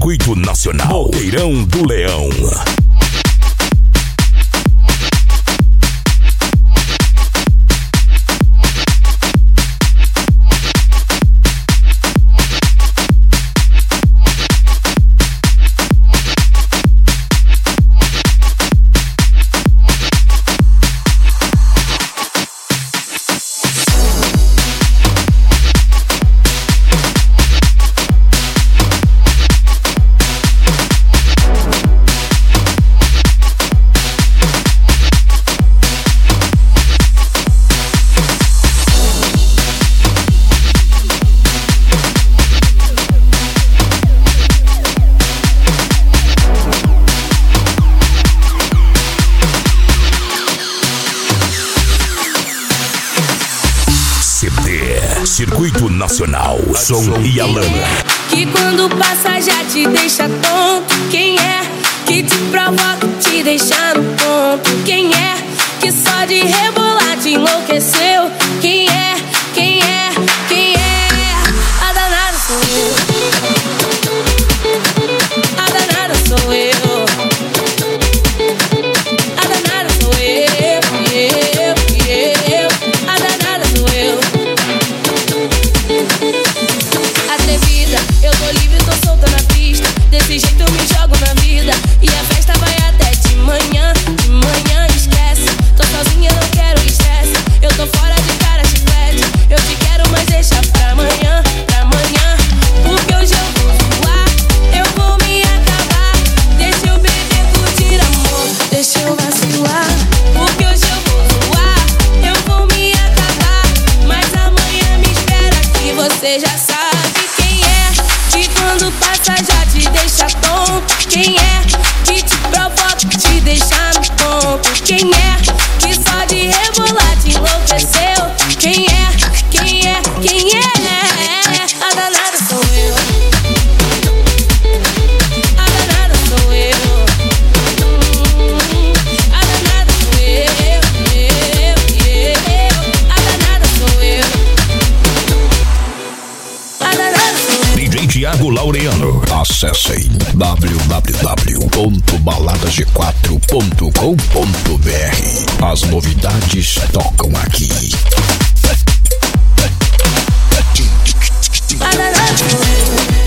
Circuito Nacional Boqueirão do Leão. Circuito Nacional, Som e Alana. Que quando passa já te deixa tonto. Quem é que te provoca, te deixa no ponto? Quem é que só de rebolar te enlouqueceu? Quem é? Quem é? Quem é? A danada sou eu. A danada sou eu. A danada sou eu. A danada sou eu. Atrevida, eu tô livre, tô solta na pista. Desse jeito eu me jogo na vida. E a festa vai até de manhã. De manhã esquece. Tô sozinha, não quero estresse. Eu tô fora de cara, chiclete. Eu te quero, mas deixa pra amanhã. Pra amanhã. Porque hoje eu vou voar. Eu vou me acabar. Deixa eu beber, curtir amor. Deixa eu vacilar. Porque hoje eu vou voar. Eu vou me acabar. Mas amanhã me espera que você já sabe quem é. Que quando passa já te deixa tonto. Quem é que te provoca, te deixa no ponto? Quem é que só de rebolar te enlouqueceu? Quem é? Quem é? Quem é? A danada sou eu. A danada sou eu. A danada sou eu. A danada sou eu. A danada sou eu. DJ Thiago Laureano. Acessem www.baladasg4.com.br. As novidades tocam aqui. A danada sou eu.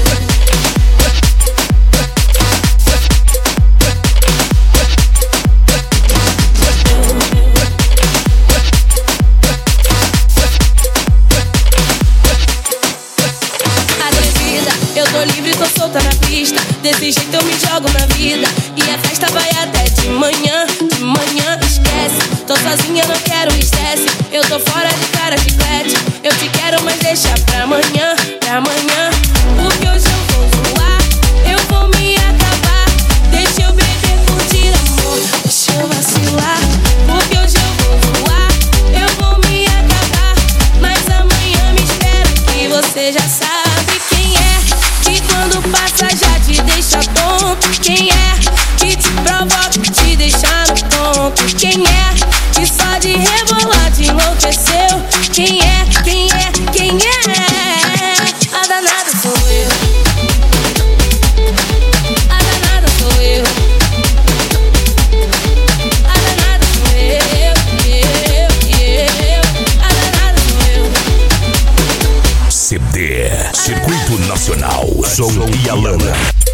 Eu tô livre, tô solta na pista. Desse jeito eu me jogo na vida. E a festa vai até de manhã. De manhã esquece. Tô sozinha, não quero estresse. Eu tô fora de cara, chiclete. Eu te quero, mas deixa pra amanhã. Pra amanhã. Porque hoje eu vou voar. Eu vou me acabar. Deixa eu beber, curtir amor. Deixa eu vacilar. Porque hoje eu vou voar. Eu vou me acabar. Mas amanhã me espera que você já sabe quem é. Que quando passa já te deixa tonto. Quem é que te provoca, te deixa no ponto? Quem é que só de rebolar te enlouqueceu? Quem é? Quem é? Quem é? A danada sou eu. A danada sou eu. A danada sou eu. A danada sou eu. CD Circuito Nacional, Som e Alana.